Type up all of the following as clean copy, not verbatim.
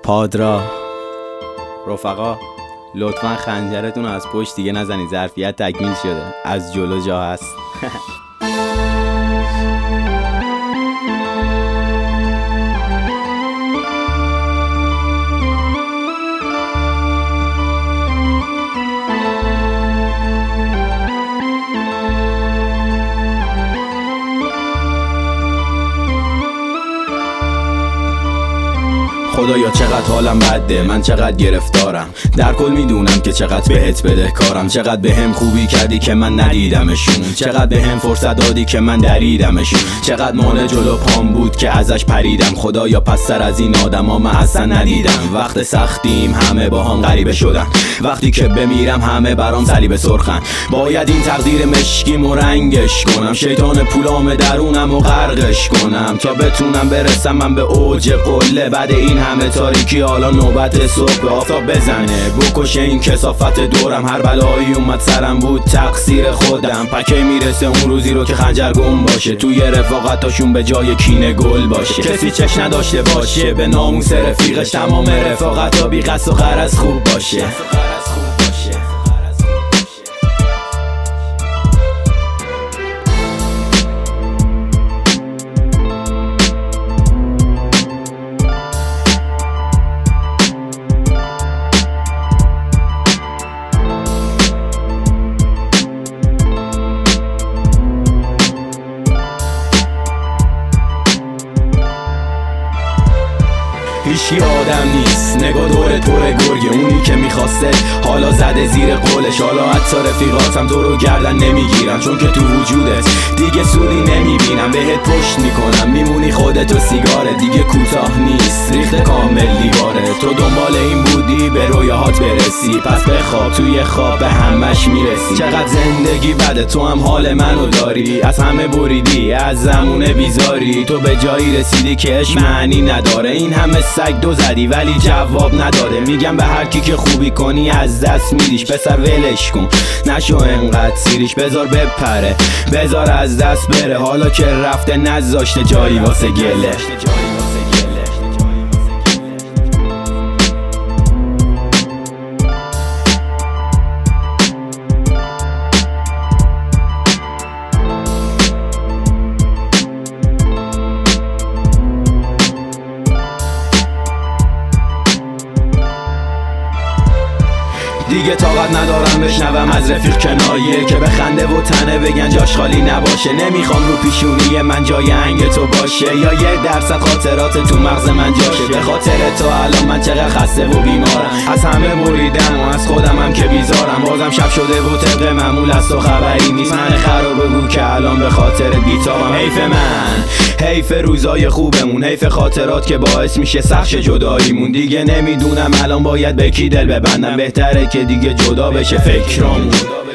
پادرا رفقا، لطفا خنجرتون از پشت دیگه نزنید، ظرفیت تکمیل شده، از جلو جا هست. خدایا چقدر حالم بده، من چقدر گرفتارم، در کل میدونم که چقدر بهت بدهکارم. چقدر بهم خوبی کردی که من ندیدمشون، چقدر بهم فرصت دادی که من دریدمشون، چقدر مانع جلو پام بود که ازش پریدم. خدایا پس سر از این آدما من اصلا ندیدم. وقت سختیم همه با هم غریبه شدن، وقتی که بمیرم همه برام صلیب سرخن. باید این تقدیر مشکیم و رنگش کنم، شیطان پولام درونم و غرقش کنم، تا بتونم برسم من به اوج قله. بعد این همه تاریکی حالا نوبت صبح آفتاب بزنه، بکشه این کثافت دورم. هر بلایی اومد سرم بود تقصیر خودم، پکه میرسه اون روزی رو که خنجر گم باشه، توی رفاقتاشون به جای کینه گل باشه. کسی چش نداشته باشه به ناموس رفیقش، تمام رفاقتا بی قصد و غرض خوب باشه. هیچی آدم نیست، نگاه دور طور گرگه، اونی که میخواسته حالا زده زیر قولش. حالا حتی رفیقاتم تو رو گردن نمیگیرن، چون که تو وجودت دیگه سودی نمیبینم. بهت پشت میکنم میمونی خودت و سیگاره، دیگه کوتاه نیست ریخت کامل دیواره. تو دنبال این بودی به رویاهات برسی، پس بخواب توی خواب به همش میرسی. چقدر زندگی بده تو هم حال منو داری، از همه بریدی از زمونه بیزاری. تو به جایی رسیدی که عشق معنی نداره، این همه سگ دو زدی ولی جواب نداده. میگم به هر کی که خوبی کنی از دست میدیش، پسر ولش کن نشو انقدر سیریش، بذار بپره بذار از دست بره. حالا که رفته نذاشته جایی واسه گله. دیگه طاقت ندارم بشنوم از رفیق کنایه، که به خنده و تنه بگن جاش خالی نباشه. نمیخوام رو پیشونی من جای انگ تو باشه، یا 1% خاطرات تو مغز من جاشه. به خاطر تو الان من چقدر خسته و بیمارم، از همه بریدم و از خودم هم که بیزارم. بازم شب شده و طبق معمول از تو خبری نیست، من خراب بگو که الان به خاطر بیتابم. حیف من، حیف روزای خوبمون، حیف خاطرات که باعث میشه سخت جداییمون. دیگه نمیدونم الان باید به کی دل ببندم، بهتره که دیگه جدا بشه فکرامون.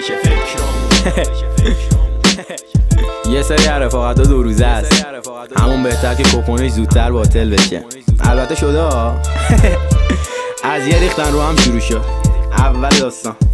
یه سری رفاقتا 2 روزه است، همون بهتر که کپونش زودتر باطل بشه. البته شده از یه ریختن رو هم شروع شد اول داستان.